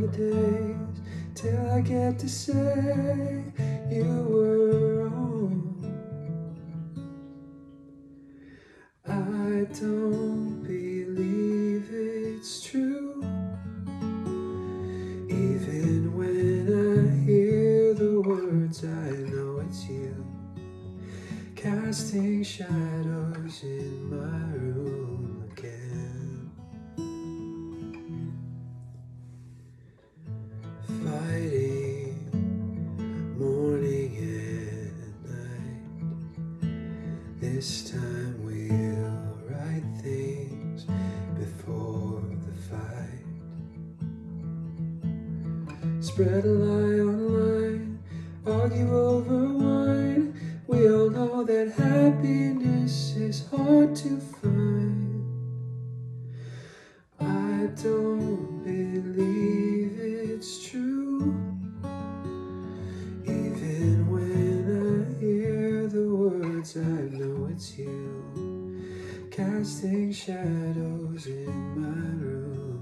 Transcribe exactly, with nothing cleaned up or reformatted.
the days till I get to say you were wrong. I don't believe it's true, even when I hear the words. I know it's you, casting shadows in my room again, fighting morning and night. This time we'll write things before the fight. Spread a lie online, argue over wine. We all know that happiness is hard to find. I don't believe it's true, even when I hear the words. I know it's you, casting shadows in my room.